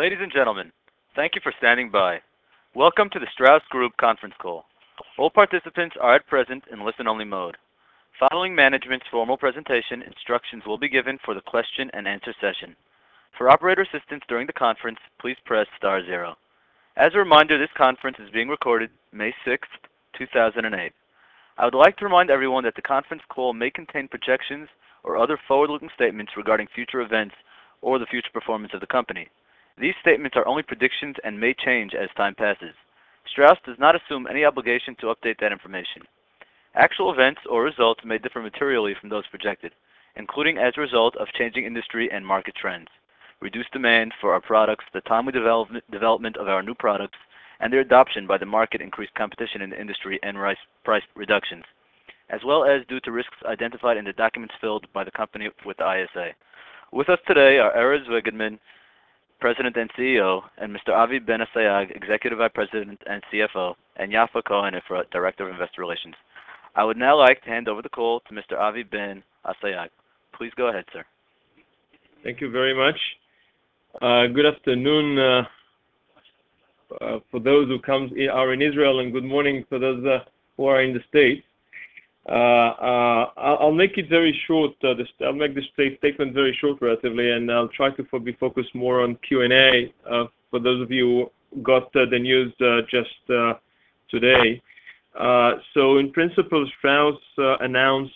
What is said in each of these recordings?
Ladies and gentlemen, thank you for standing by. Welcome to the Strauss Group conference call. All participants are at present in listen-only mode. Following management's formal presentation, instructions will be given for the question and answer session. For operator assistance during the conference, please press star zero. As a reminder, this conference is being recorded May 6th, 2008. I would like to remind everyone that the conference call may contain projections or other forward-looking statements regarding future events or the future performance of the company. These statements are only predictions and may change as time passes. Strauss does not assume any obligation to update that information. Actual events or results may differ materially from those projected, including as a result of changing industry and market trends, reduced demand for our products, the timely development of our new products, and their adoption by the market, increased competition in the industry, and price reductions, as well as due to risks identified in the documents filed by the company with the ISA. With us today are Erez Wegelman, President and CEO, and Mr. Avi Ben-Asayag, Executive Vice President and CFO, and Yafa Cohen-Ifrah, Director of Investor Relations. I would now like to hand over the call to Mr. Avi Ben-Asayag. Please go ahead, sir. Thank you very much. Good afternoon for those who are in Israel, and good morning for those who are in the States. I'll make it very short. I'll make this statement very short relatively, and I'll try to be focused more on Q&A for those of you who got the news just today. So in principle, Strauss announced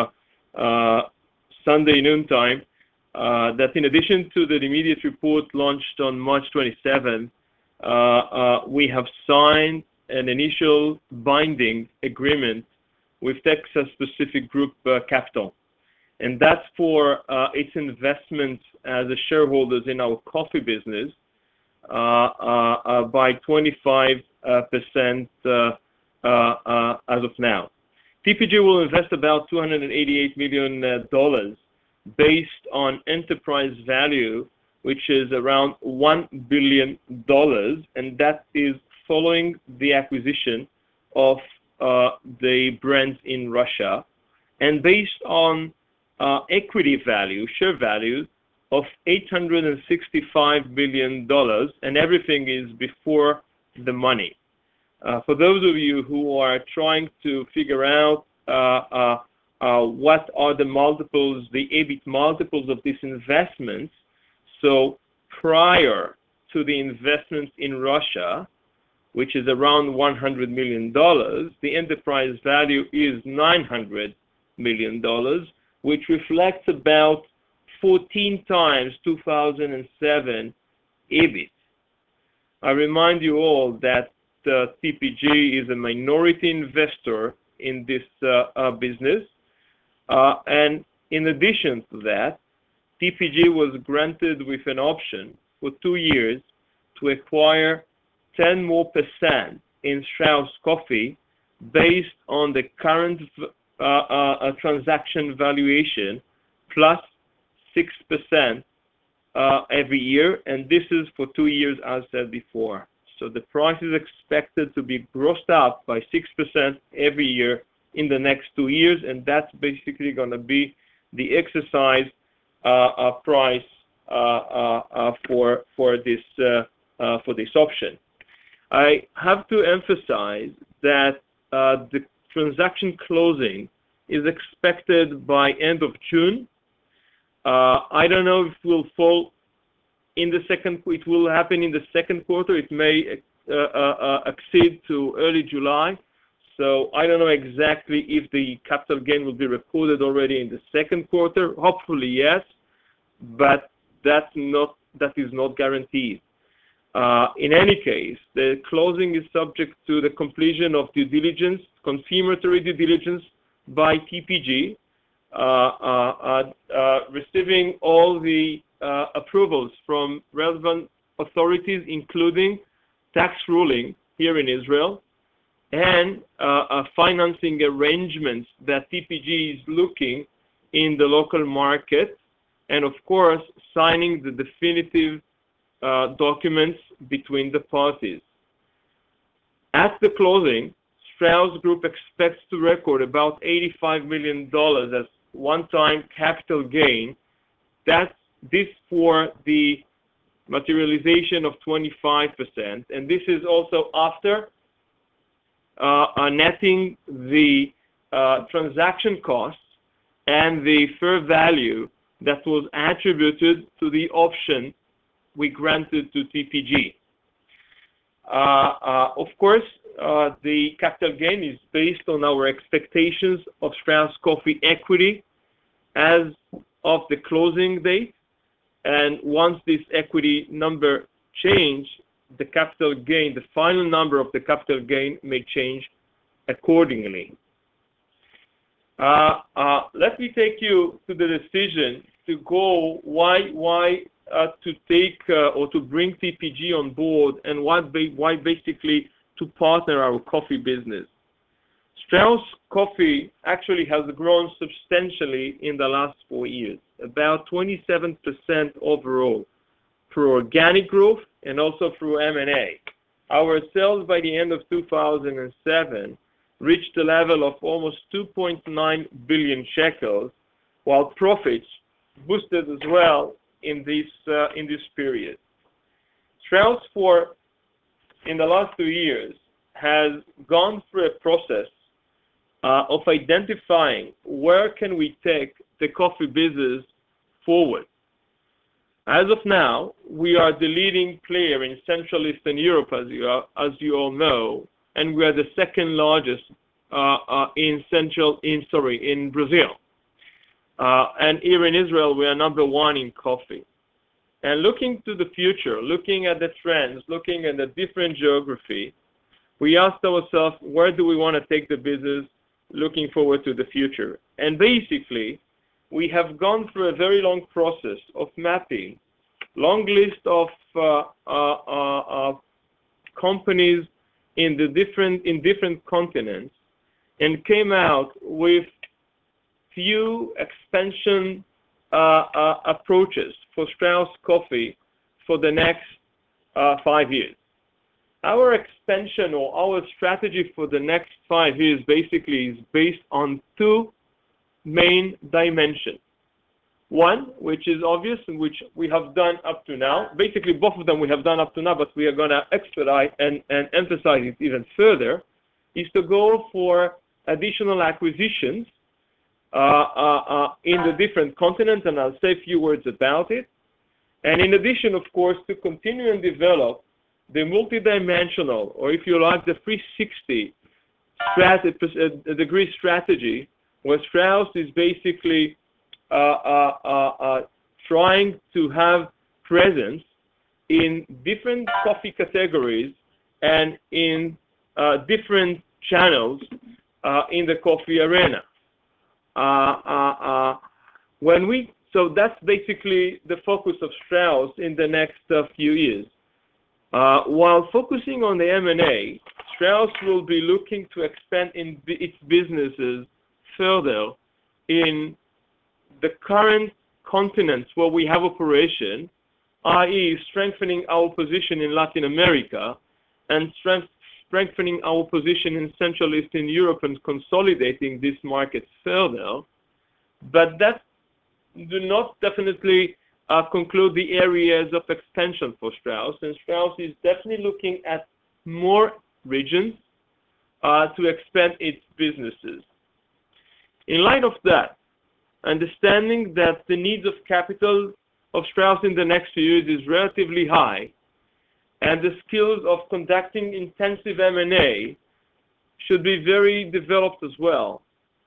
Sunday noontime that in addition to the immediate report launched on March 27th, we have signed an initial binding agreement with Texas Pacific Group Capital. And that's for its investment as a shareholders in our coffee business by 25% as of now. TPG will invest about $288 million based on enterprise value, which is around $1 billion, and that is following the acquisition of the brands in Russia, and based on equity value, share value of $865 million, and everything is before the money. For those of you who are trying to figure out what are the multiples, the EBIT multiples of this investment, so prior to the investment in Russia, which is around $100 million, the enterprise value is $900 million, which reflects about 14 times 2007 EBIT. I remind you all that TPG is a minority investor in this business, and in addition to that, TPG was granted with an option for 2 years to acquire 10% more in Strauss Coffee based on the current transaction valuation plus 6% every year, and this is for 2 years, as said before. So the price is expected to be grossed up by 6% every year in the next 2 years, and that's basically going to be the exercise price for this option. I have to emphasize that the transaction closing is expected by end of June. I don't know if it will fall in the second. It will happen in the second quarter. It may exceed to early July. So I don't know exactly if the capital gain will be recorded already in the second quarter. Hopefully, yes, but that is not guaranteed. In any case, the closing is subject to the completion of due diligence, confirmatory due diligence by TPG, receiving all the approvals from relevant authorities, including tax ruling here in Israel, and financing arrangements that TPG is looking in the local market, and of course, signing the definitive documents between the parties. At the closing, Strauss Group expects to record about $85 million as one-time capital gain. That's this for the materialization of 25%, and this is also after netting the transaction costs and the fair value that was attributed to the option we granted to TPG. Of course, the capital gain is based on our expectations of Strauss Coffee equity as of the closing date, and once this equity number change, the capital gain, the final number of the capital gain may change accordingly. Let me take you to the decision to go why to take or to bring TPG on board, and why basically to partner our coffee business. Strauss Coffee actually has grown substantially in the last 4 years, about 27% overall, through organic growth and also through M&A. Our sales by the end of 2007 reached a level of almost 2.9 billion shekels, while profits boosted as well in this period. Strauss, in the last 2 years, has gone through a process of identifying where can we take the coffee business forward. As of now, we are the leading player in Central Eastern Europe, as you all know, and we are the second largest in Brazil. And here in Israel, we are number 1 in coffee. And looking to the future, looking at the trends, looking at the different geography, we asked ourselves, where do we want to take the business looking forward to the future? And basically, we have gone through a very long process of mapping, long list of companies in different continents, and came out with few expansion approaches for Strauss Coffee for the next 5 years. Our expansion or our strategy for the next 5 years basically is based on 2 main dimensions. One, which is obvious and which we have done up to now. Basically, both of them we have done up to now, but we are going to expedite and emphasize it even further, is to go for additional acquisitions in the different continents, and I'll say a few words about it. And in addition, of course, to continue and develop the multidimensional, or if you like, the 360 degree strategy, where Strauss is basically trying to have presence in different coffee categories and in different channels in the coffee arena. So that's basically the focus of Strauss in the next few years. While focusing on the M&A, Strauss will be looking to expand its businesses further in the current continents where we have operation, i.e. strengthening our position in Latin America and strengthening our position in Central Eastern Europe and consolidating this market further. But that do not definitely conclude the areas of expansion for Strauss, and Strauss is definitely looking at more regions to expand its businesses. In light of that, understanding that the needs of capital of Strauss in the next few years is relatively high, and the skills of conducting intensive M&A should be very developed as well,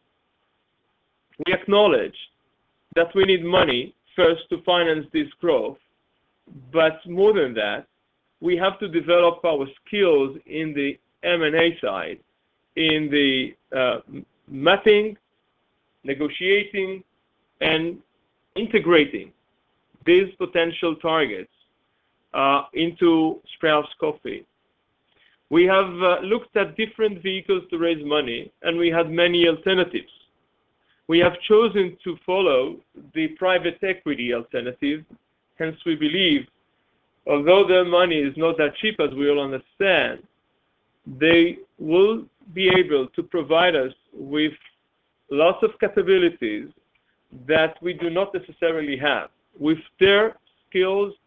we acknowledge that we need money first to finance this growth, but more than that, we have to develop our skills in the M&A side, in the mapping, negotiating, and integrating these potential targets into Strauss Coffee. We have looked at different vehicles to raise money, and we had many alternatives. We have chosen to follow the private equity alternative. Hence, we believe, although their money is not that cheap, as we all understand, they will be able to provide us with lots of capabilities that we do not necessarily have. With their skills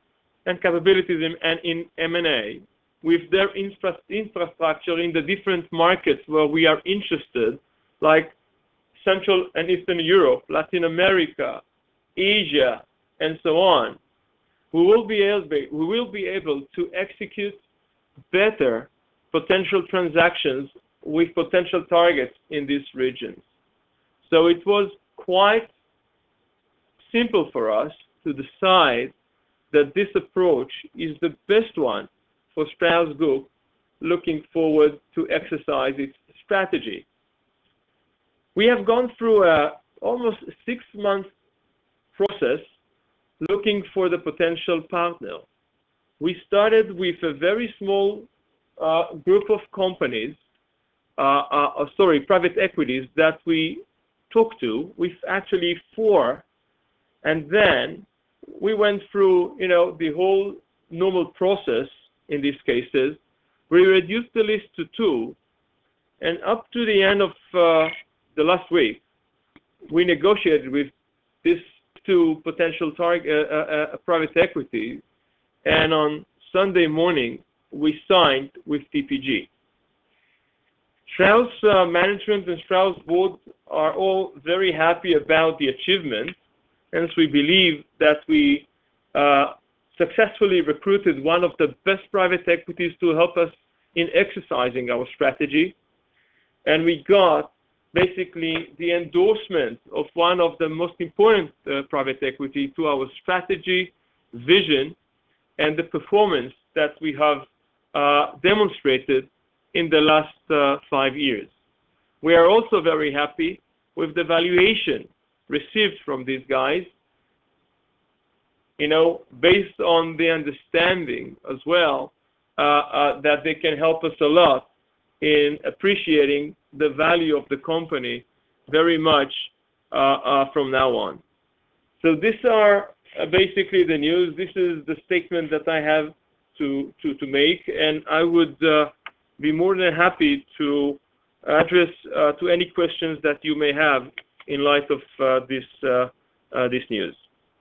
and capabilities in M&A, with their infrastructure in the different markets where we are interested, like Central and Eastern Europe, Latin America, Asia, and so on, we will be able to execute better potential transactions with potential targets in these regions. So it was quite simple for us to decide that this approach is the best one for Strauss Group looking forward to exercise its strategy. We have gone through a almost 6-month process looking for the potential partner. We started with a very small group of companies, private equities that we talked to, with actually 4, and then we went through, the whole normal process in these cases. We reduced the list to 2, and up to the end of the last week, we negotiated with these 2 potential private equity, and on Sunday morning, we signed with TPG. Strauss management and Strauss board are all very happy about the achievement, and we believe that we successfully recruited one of the best private equities to help us in exercising our strategy. And we got basically the endorsement of one of the most important private equity to our strategy, vision, and the performance that we have demonstrated in the last 5 years. We are also very happy with the valuation received from these guys, based on the understanding as well that they can help us a lot in appreciating the value of the company very much from now on. So these are basically the news. This is the statement that I have to make, and I would be more than happy to address to any questions that you may have in light of this news.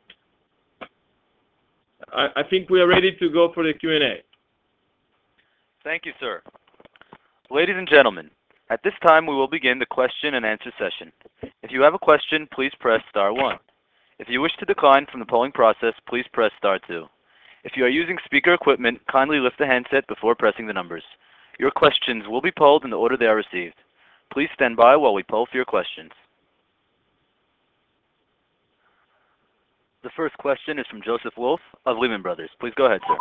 I think we are ready to go for the Q&A. Thank you, sir. Ladies and gentlemen, at this time we will begin the question and answer session. If you have a question, please press star 1. If you wish to decline from the polling process, please press star 2. If you are using speaker equipment, kindly lift the handset before pressing the numbers. Your questions will be polled in the order they are received. Please stand by while we poll for your questions. The first question is from Joseph Wolf of Lehman Brothers. Please go ahead, sir.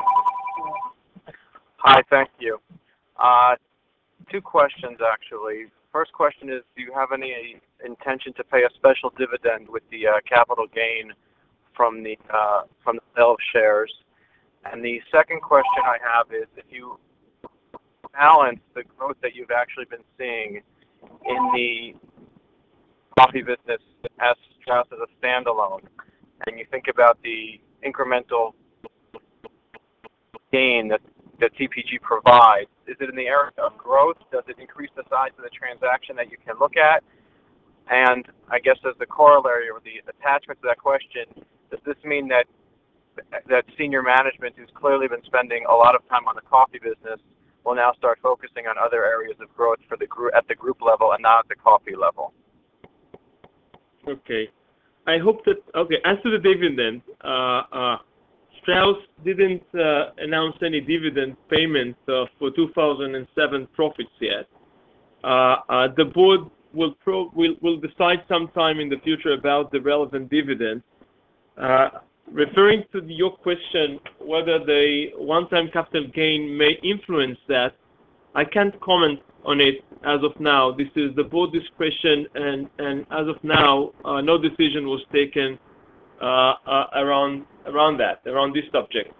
Hi, thank you. 2 questions, actually. First question is, do you have any intention to pay a special dividend with the capital gain from the sale of shares? And the second question I have is, if you balance the growth that you've actually been seeing in the coffee business as Strauss as a standalone, and you think about the incremental gain that TPG provides, is it in the area of growth? Does it increase the size of the transaction that you can look at? And I guess as the corollary or the attachment to that question, does this mean that senior management, who's clearly been spending a lot of time on the coffee business, will now start focusing on other areas of growth for the group at the group level and not at the coffee level? Okay. I hope that, as to the dividend, Strauss didn't announce any dividend payment for 2007 profits yet. The board will decide sometime in the future about the relevant dividend. Referring to your question, whether the one-time capital gain may influence that, I can't comment on it as of now. This is the board discretion, and as of now, no decision was taken around this subject.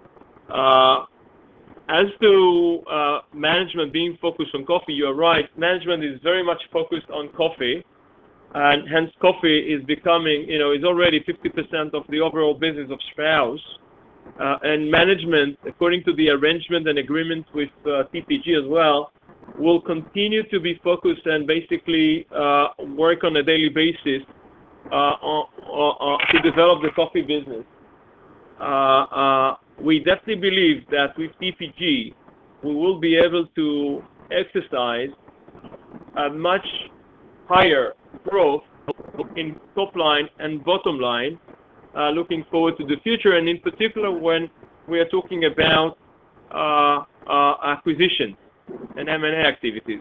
As to management being focused on coffee, you are right. Management is very much focused on coffee, and hence coffee is becoming, is already 50% of the overall business of Strauss. And management, according to the arrangement and agreement with TPG as well, will continue to be focused and basically work on a daily basis to develop the coffee business. we definitely believe that with TPG, we will be able to exercise a much higher growth in top line and bottom line, looking forward to the future, and in particular when we are talking about acquisition and M&A activities.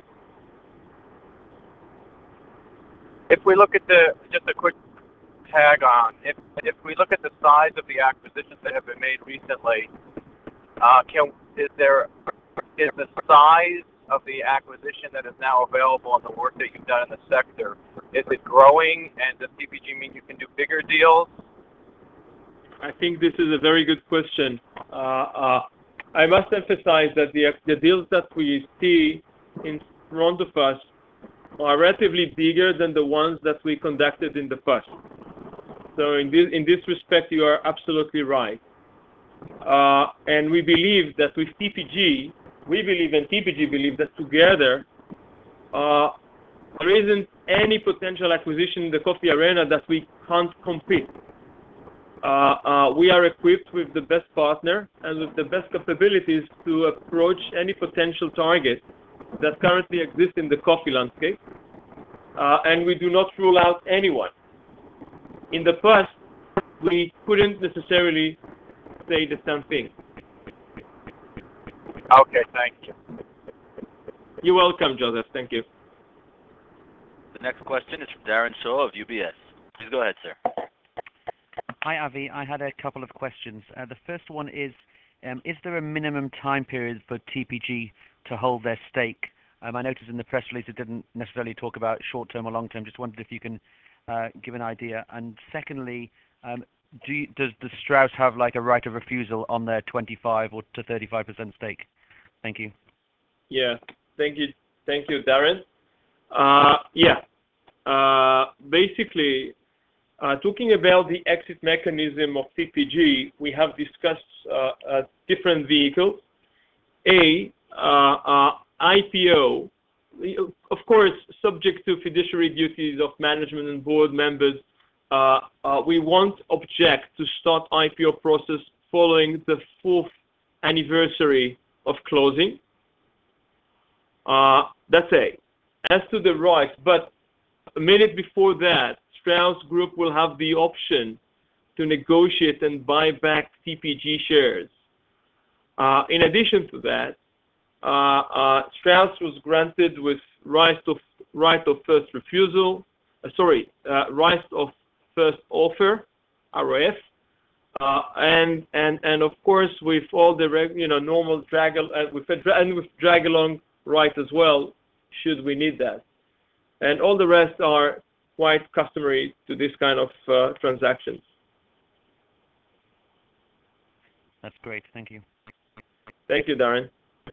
If we look at just a quick tag on, if we look at the size of the acquisitions that have been made recently, is the size of the acquisition that is now available and the work that you've done in the sector, is it growing, and does TPG mean you can do bigger deals? I think this is a very good question. I must emphasize that the deals that we see in front of us are relatively bigger than the ones that we conducted in the past. So in this respect, you are absolutely right. And we believe that with TPG, we believe and TPG believe that together, there isn't any potential acquisition in the coffee arena that we can't compete. We are equipped with the best partner and with the best capabilities to approach any potential target that currently exists in the coffee landscape, and we do not rule out anyone. In the past, we couldn't necessarily say the same thing. Okay, thank you. You're welcome, Joseph. Thank you. The next question is from Darren Shaw of UBS. Please go ahead, sir. Hi, Avi. I had a couple of questions. The first one is there a minimum time period for TPG to hold their stake? I noticed in the press release it didn't necessarily talk about short-term or long-term. Just wondered if you can give an idea. And secondly, does the Strauss have like a right of refusal on their 25 or to 35% stake? Thank you. Yeah, thank you, Darren. Basically, talking about the exit mechanism of TPG, we have discussed different vehicles. IPO, of course, subject to fiduciary duties of management and board members. We won't object to start IPO process following the 4th anniversary of closing. That's A. As to the rights, but a minute before that, Strauss Group will have the option to negotiate and buy back TPG shares. In addition to that, Strauss was granted with right of first refusal, right of first offer, ROF, and of course with all the normal drag with drag along right as well, should we need that, and all the rest are quite customary to this kind of transactions. That's great. Thank you. Thank you, Darren.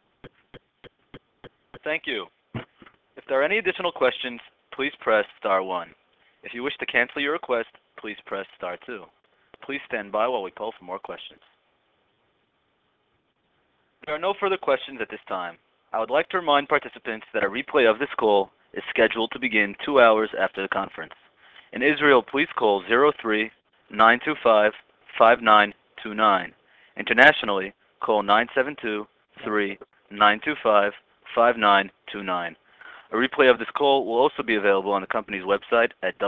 Thank you. If there are any additional questions, please press star 1. If you wish to cancel your request, please press star 2. Please stand by while we poll for more questions. There are no further questions at this time. I would like to remind participants that a replay of this call is scheduled to begin 2 hours after the conference. In Israel, please call 03-925-5929. Internationally, call 972-3-925-5929. A replay of this call will also be available on the company's website at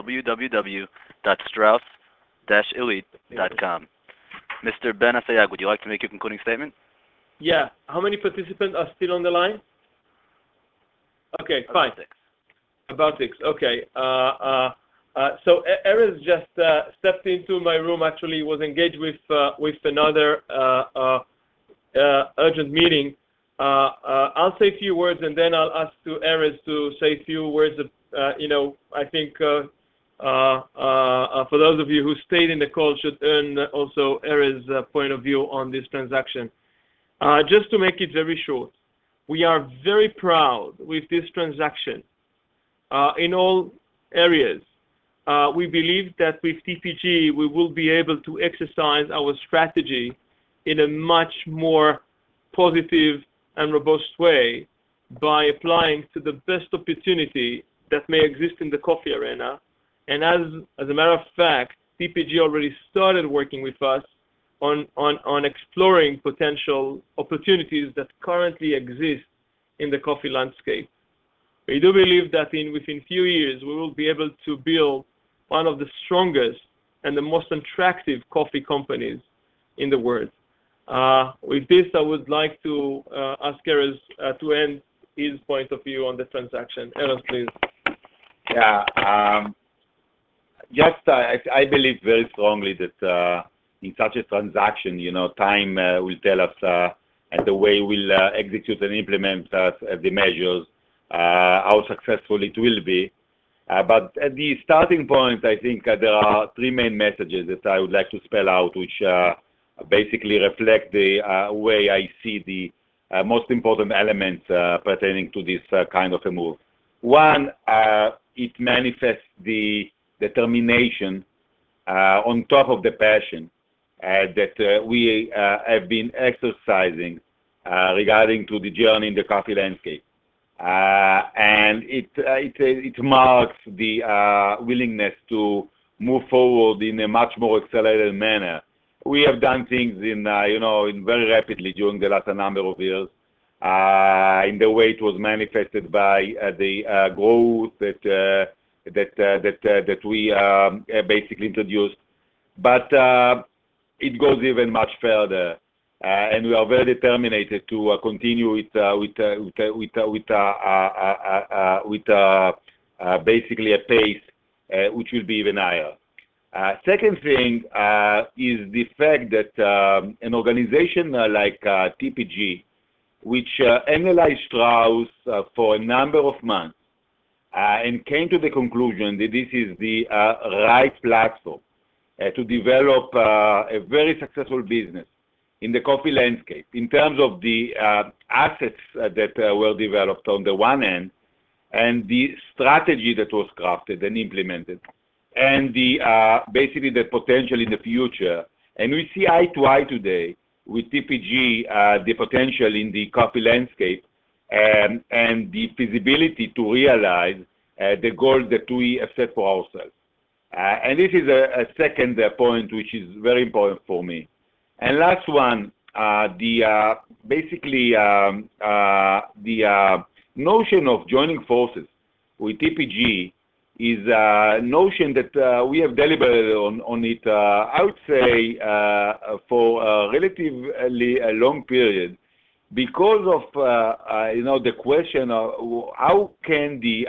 www.strauss-elite.com. Mr. Ben Asayag, would you like to make your concluding statement? Yeah. How many participants are still on the line? Okay, fine. About 6. Okay. So Erez just stepped into my room. Actually, was engaged with another urgent meeting. I'll say a few words, and then I'll ask to Erez to say a few words. I think for those of you who stayed in the call should earn also Erez's point of view on this transaction. Just to make it very short, we are very proud with this transaction in all areas. We believe that with TPG we will be able to exercise our strategy in a much more positive and robust way by applying to the best opportunity that may exist in the coffee arena. And as a matter of fact, TPG already started working with us on exploring potential opportunities that currently exist in the coffee landscape. We do believe that within few years, we will be able to build one of the strongest and the most attractive coffee companies in the world. With this, I would like to ask Erez to end his point of view on the transaction. Erez, please. Yeah. I believe very strongly that in such a transaction, time will tell us and the way we'll execute and implement the measures, how successful it will be. But at the starting point, I think there are three main messages that I would like to spell out, which basically reflect the way I see the most important elements pertaining to this kind of a move. One, it manifests the determination on top of the passion that we have been exercising regarding to the journey in the coffee landscape. And it marks the willingness to move forward in a much more accelerated manner. We have done things in very rapidly during the last number of years, in the way it was manifested by the growth that we basically introduced. But it goes even much further, and we are very determined to continue with basically a pace which will be even higher. Second thing is the fact that an organization like TPG, which analyzed Strauss for a number of months and came to the conclusion that this is the right platform to develop a very successful business in the coffee landscape in terms of the assets that were developed on the one hand, and the strategy that was crafted and implemented, and the basically the potential in the future. And we see eye to eye today with TPG the potential in the coffee landscape and the feasibility to realize the goals that we have set for ourselves. And this is a second point which is very important for me. And last one, the notion of joining forces with TPG is a notion that we have deliberated on it, I would say, for a relatively a long period, because of the question of how can the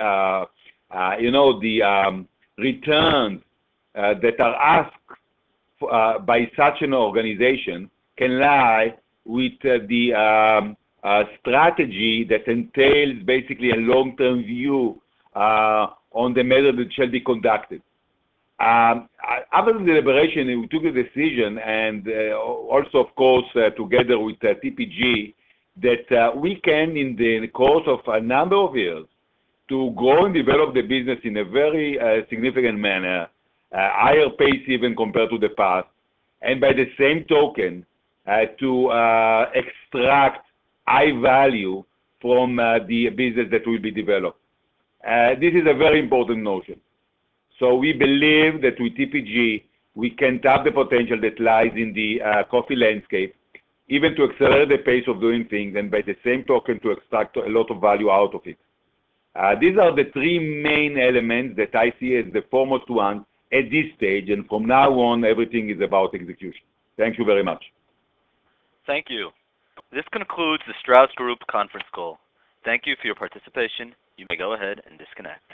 returns that are asked by such an organization can lie with the strategy that entails basically a long-term view on the matter that shall be conducted. After the deliberation, we took a decision, and also, of course, together with TPG, that we can, in the course of a number of years, to grow and develop the business in a very significant manner, higher pace even compared to the past, and by the same token, to extract high value from the business that will be developed. This is a very important notion. So we believe that with TPG, we can tap the potential that lies in the coffee landscape, even to accelerate the pace of doing things, and by the same token, to extract a lot of value out of it. These are the three main elements that I see as the foremost ones at this stage, and from now on, everything is about execution. Thank you very much. Thank you. This concludes the Strauss Group conference call. Thank you for your participation. You may go ahead and disconnect.